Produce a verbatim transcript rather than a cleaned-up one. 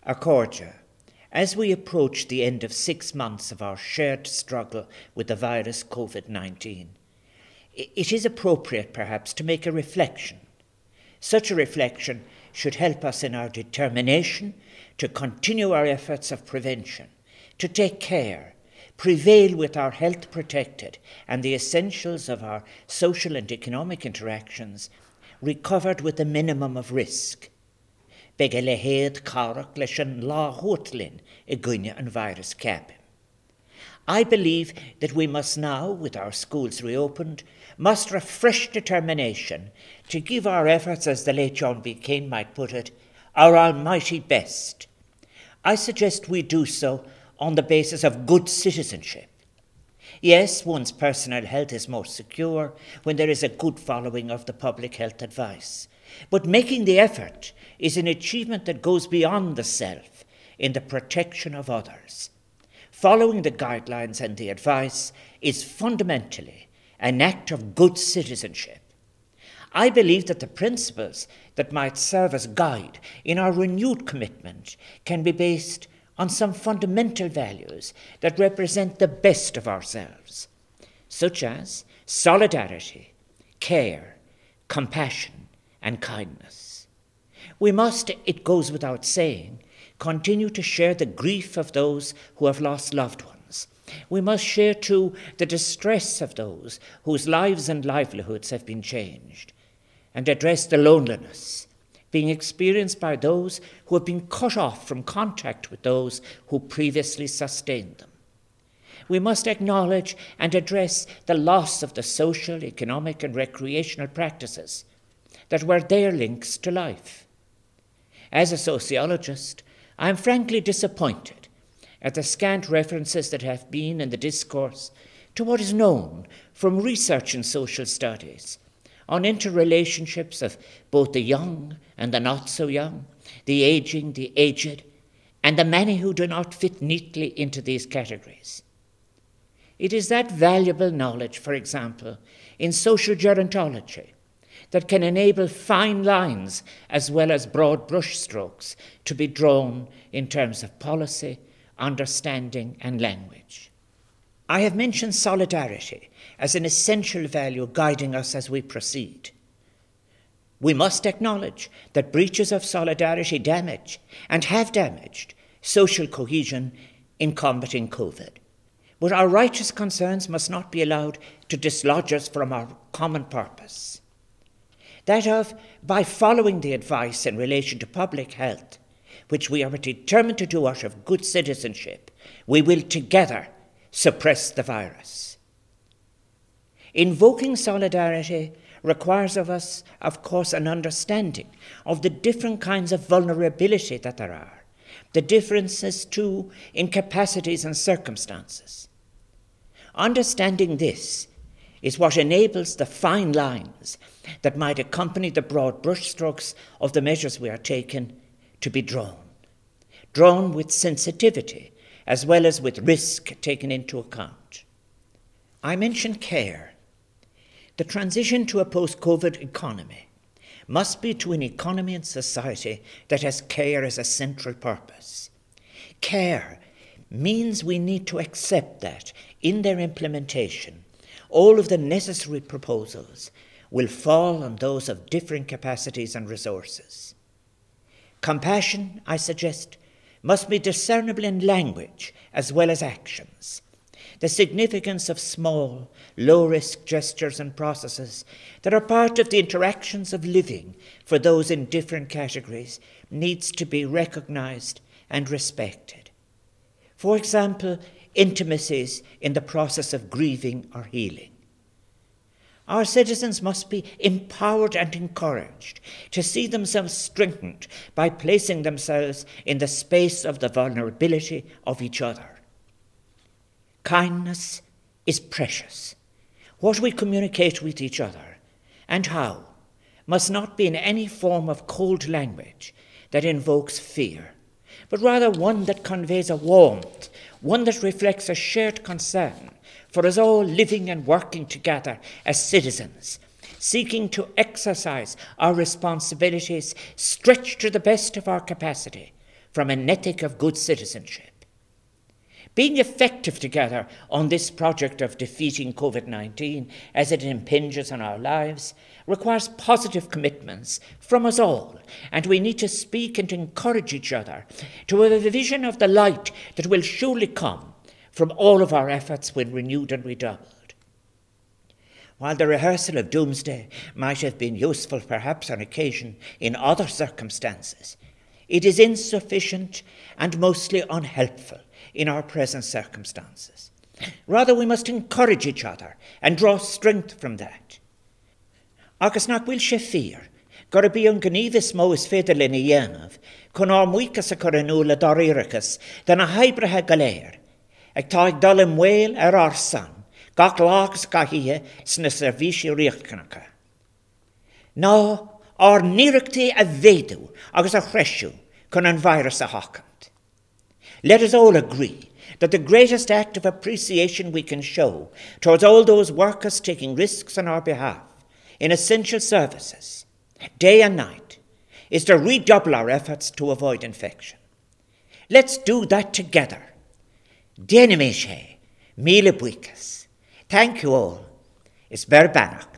Accordia, as we approach the end of six months of our shared struggle with the virus COVID nineteen, it is appropriate perhaps to make a reflection. Such a reflection should help us in our determination to continue our efforts of prevention, to take care, prevail with our health protected and the essentials of our social and economic interactions recovered with a minimum of risk. Bege le héad carach leis an lá hótlin I gcuine an virus ceapim. I believe that we must now, with our schools reopened, muster a fresh determination to give our efforts, as the late John B. Cain might put it, our almighty best. I suggest we do so on the basis of good citizenship. Yes, one's personal health is more secure when there is a good following of the public health advice. But making the effort is an achievement that goes beyond the self in the protection of others. Following the guidelines and the advice is fundamentally an act of good citizenship. I believe that the principles that might serve as guide in our renewed commitment can be based on some fundamental values that represent the best of ourselves, such as solidarity, care, compassion, and kindness. We must, it goes without saying, continue to share the grief of those who have lost loved ones. We must share, too, the distress of those whose lives and livelihoods have been changed, and address the loneliness being experienced by those who have been cut off from contact with those who previously sustained them. We must acknowledge and address the loss of the social, economic, and recreational practices that were their links to life. As a sociologist, I am frankly disappointed at the scant references that have been in the discourse to what is known from research in social studies on interrelationships of both the young and the not so young, the aging, the aged, and the many who do not fit neatly into these categories. It is that valuable knowledge, for example, in social gerontology, that can enable fine lines as well as broad brushstrokes to be drawn in terms of policy, understanding, and language. I have mentioned solidarity as an essential value guiding us as we proceed. We must acknowledge that breaches of solidarity damage and have damaged social cohesion in combating COVID. But our righteous concerns must not be allowed to dislodge us from our common purpose. That of, by following the advice in relation to public health, which we are determined to do out of good citizenship, we will together suppress the virus. Invoking solidarity requires of us, of course, an understanding of the different kinds of vulnerability that there are, the differences, too, in capacities and circumstances. Understanding this is what enables the fine lines that might accompany the broad brushstrokes of the measures we are taking to be drawn, drawn with sensitivity as well as with risk taken into account. I mentioned care. The transition to a post-COVID economy must be to an economy and society that has care as a central purpose. Care means we need to accept that in their implementation, all of the necessary proposals will fall on those of differing capacities and resources. Compassion, I suggest, must be discernible in language as well as actions. The significance of small, low-risk gestures and processes that are part of the interactions of living for those in different categories needs to be recognized and respected. For example, intimacies in the process of grieving or healing. Our citizens must be empowered and encouraged to see themselves strengthened by placing themselves in the space of the vulnerability of each other. Kindness is precious. What we communicate with each other and how must not be in any form of cold language that invokes fear, but rather one that conveys a warmth, one that reflects a shared concern for us all living and working together as citizens, seeking to exercise our responsibilities stretched to the best of our capacity from an ethic of good citizenship. Being effective together on this project of defeating COVID nineteen as it impinges on our lives requires positive commitments from us all, and we need to speak and encourage each other to have a vision of the light that will surely come from all of our efforts when renewed and redoubled. While the rehearsal of Doomsday might have been useful perhaps on occasion in other circumstances, it is insufficient and mostly unhelpful in our present circumstances. Rather, we must encourage each other and draw strength from that. Agus nach bhfuil sé fíor, gur bí an gníomhas mó is féidir lena dhéanamh, chun á muochas a chur anú le doríirechas den na haibrithe go léir, ag tá ag dul im mhaol ar arsan, gach lágus gaithithe sna servísí riachcanacha. Ná, ar níireachtaí a bhéadú agus a chreisiú chun an virus a hachant. Let us all agree that the greatest act of appreciation we can show towards all those workers taking risks on our behalf in essential services, day and night, is to redouble our efforts to avoid infection. Let's do that together. Déanamh sé, míle buíochas. Thank you all. Is ber banach.